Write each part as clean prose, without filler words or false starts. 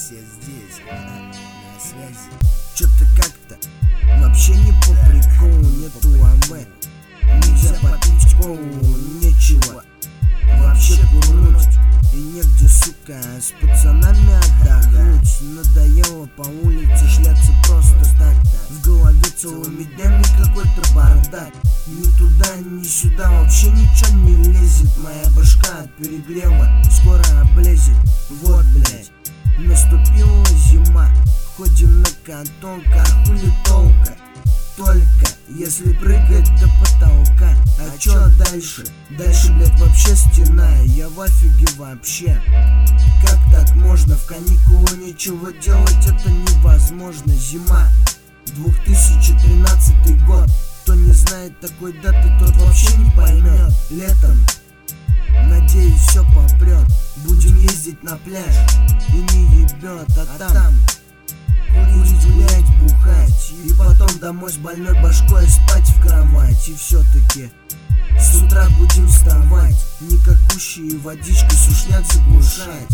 здесь, я здесь, на связи. Чё-то как-то вообще не по приколу, нету АВ. Нельзя попить колу, нечего вообще курнуть. И негде, сука, с пацанами отдохнуть. Надоело по улице шляться просто так. В голове целыми днями какой-то бардак. Ни туда, ни сюда вообще ничего не лезет. Моя башка от перегрева скоро облезет. Вот, блять, наступила зима. Ходим на кантонках, хули толка. Только если прыгать до потолка. А чё дальше? Дальше, блять, вообще стена. Я в офиге вообще. Как так можно? В каникулы нечего делать, это невозможно. Зима, 2013 год. Кто не знает такой даты, тот вообще не поймет. Летом, надеюсь, все попрет. Будем ездить на пляж и не ебет, а там курить, гулять, бухать. И потом домой с больной башкой спать в кровать. И все-таки с утра будем вставать, никакущие водичкой сушняк заглушать.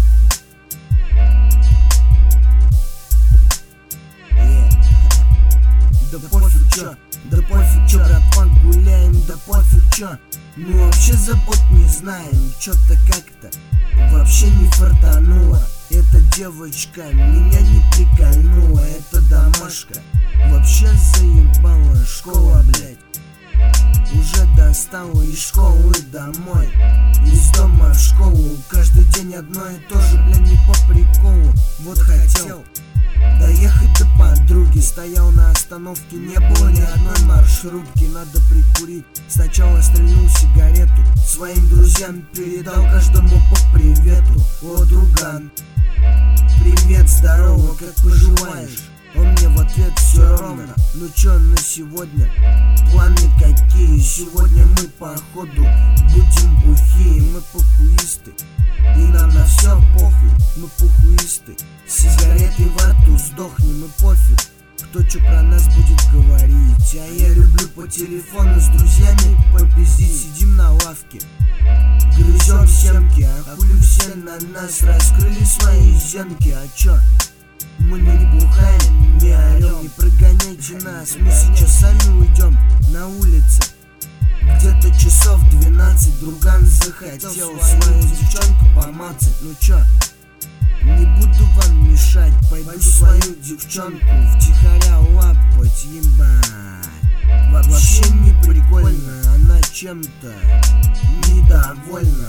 Да пофиг чё, да пофиг чё, братва, гуляем, да пофиг чё. Мы вообще забот не знаем, чё-то как-то вообще не фартануло. Эта девочка меня не прикольнула, эта домашка вообще заебала. Школа, блять, уже достала из школы домой, из дома в школу. Каждый день одно и то же, бля, не по приколу. Вот хотел доехать до подруги, стоял на остановке, не было ни одной маршрутки. Надо прикурить, сначала стрельнул сигарету, своим друзьям передал каждому по привету. О, друган, привет, здорово, как поживаешь? Он мне в ответ: все ровно. Ну чё на сегодня? Планы какие? Сегодня мы походу будем бухие. Мы похуисты, и нам на все похуй. Мы похуисты, с сигаретой во рту сдохнем, и пофиг, кто чё про нас будет говорить. А я люблю по телефону с друзьями попиздить. Сидим на лавке, грызем семки, а хули все на нас раскрыли свои зенки. А чё? Мы не бухаем, не орем, не прогоняйте нас. Мы сейчас сами уйдем на улице. Где-то часов 12 друган захотел свою девчонку помацать. Ну чё, не буду вам мешать, пойду свою девчонку втихаря лапать, ебать. Вообще не прикольно, она чем-то недовольна.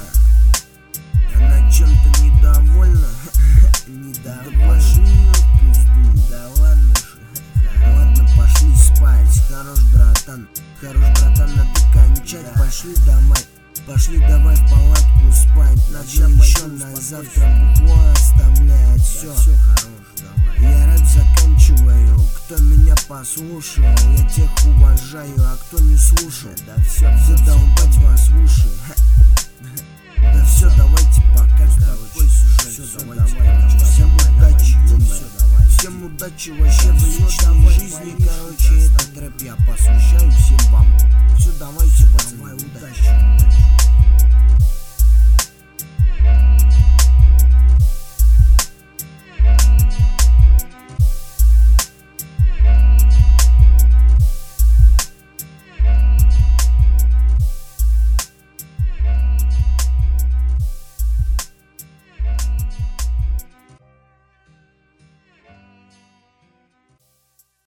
Она чем-то недовольна. Недовольна. Да ладно же, ладно, пошли спать. Хорош, братан, надо кончать. Пошли домой, пошли давай в палатку спать. Надо еще на завтра бухло оставлять. Все, хорош, давай. Я рэп заканчиваю, кто меня послушал, я тех уважаю, а кто не слушал, да все, задолбать вас в уши. Да все, давайте пока, короче. Все, давайте, всем удачи, всем удачи вообще в личной жизни, короче. Этот рэп я посвящаю всем вам. Все, давайте.